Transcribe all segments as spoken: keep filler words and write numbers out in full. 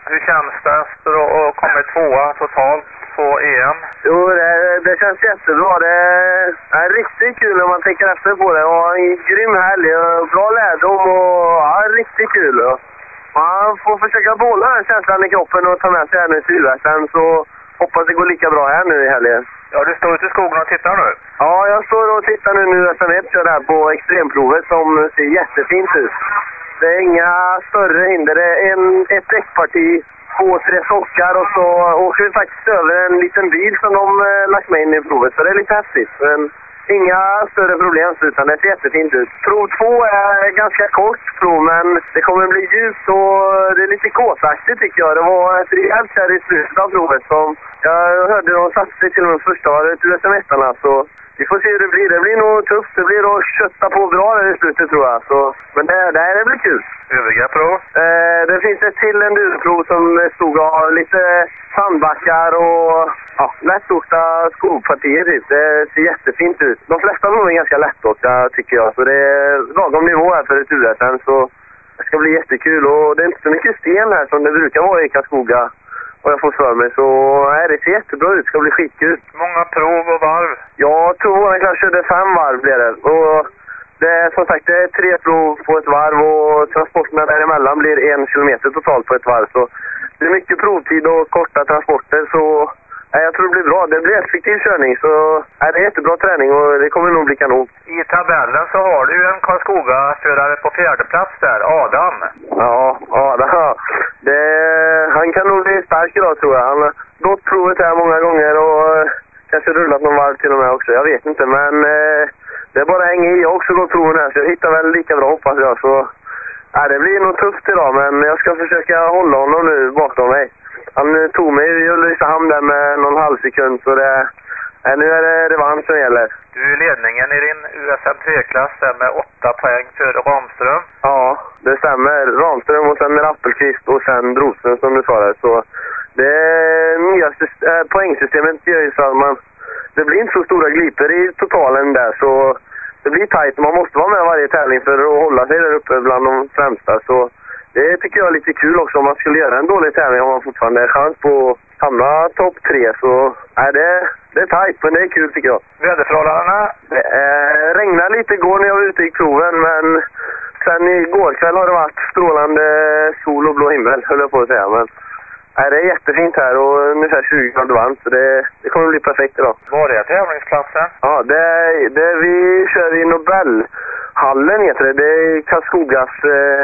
Hur känns det efter att komma tvåa totalt på E M? Jo, det, det känns jättebra. Det är riktigt kul när man tänker efter på det. Och en grym helg och bra lärdom och ja, riktigt kul. Man får försöka behålla den känslan i kroppen och ta med sig här nu till U S M, så hoppas det går lika bra här nu i helgen. Ja, du står ute i skogen och tittar nu? Ja, jag står och tittar nu nu U S M ett kör här på extremprovet som ser jättefint ut. Det är inga större hinder. Det är en, ett däckparti, två, tre sockar och så åker vi faktiskt över en liten bil som de eh, lagt med in i provet. Så det är lite häftigt. Men inga större problem, utan det ser jättefint ut. Prov två är ganska kort prov, men det kommer bli djupt och det är lite kåsaktigt tycker jag. Det var ett rejält här i slutet av provet som jag hörde de satte sig till och med första året U S M ett-arna, så vi får se hur det blir. Det blir nog tufft. Det blir att kötta på bra där i slutet tror jag. Så, men det, det här blir kul. Övriga prov? Eh, det finns ett till enduroprov som stod av lite sandbackar och ja, lättåkta skogpartier. Typ. Det ser jättefint ut. De flesta prov är ganska lättåkta tycker jag. Så det är lagom nivå här för ett U S M. Så det ska bli jättekul. Och det är inte så mycket sten här som det brukar vara i Karlskoga. Och jag får för mig, så nej, det ser jättebra ut. Det ska bli skitkul. Många prov och varv? Jag tror våran klass körde fem varv blir det. Och det är som sagt det är tre prov på ett varv och transporterna däremellan blir en kilometer totalt på ett varv. Så det är mycket provtid och korta transporter, så nej, jag tror det blir bra. Det blir effektiv körning, så nej, det är jättebra träning och det kommer nog bli kanon. I tabellen så har du en Karlskoga-förare på fjärde plats där, Adam. Ja, Adam. Det, han kan nog bli stark idag tror jag. Han har gått provet här många gånger och kanske rullat någon varv till och med också. Jag vet inte, men eh, det är bara att hänga i. Jag har också gått proven här, så jag hittar väl lika bra hoppas jag. Så nej, det blir nog tufft idag, men jag ska försöka hålla honom nu bakom mig. Han tog mig i Ulricehamn där med någon halv sekund, så det, äh, nu är det revansch som gäller. Du är i ledningen i din U S M tre-klass med åtta poäng före Ramström. Ja, det stämmer. Ramström och sen Rappelqvist och sen Broström som du sa där. Så det nya äh, poängsystemet gör ju så att man, det blir inte så stora gliper i totalen där, så det blir tajt. Man måste vara med varje tävling för att hålla sig där uppe bland de främsta, så det tycker jag är lite kul också. Om man skulle göra en dålig tävling har man fortfarande chans på att hamna topp tre. Så nej, det, det är tajt, men det är kul tycker jag. Väderförhållandena? Det eh, regnar lite igår när jag var ute i proven, men sen igår kväll har det varit strålande sol och blå himmel, höll jag på att säga. Men nej, det är jättefint här och ungefär tjugo grader varmt, så det, det kommer bli perfekt idag. Var är tävlingsplatsen? Ja, det, det vi kör i Nobelhallen heter det. Det är Karlskogas eh,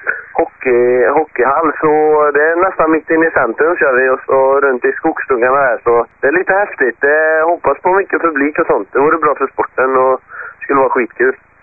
hockey, hockeyhall, så det är nästan mitt inne i centrum kör vi och så runt i skogstungarna här, så det är lite häftigt. Jag hoppas på mycket publik och sånt. Det vore bra för sporten och det skulle vara skitkul.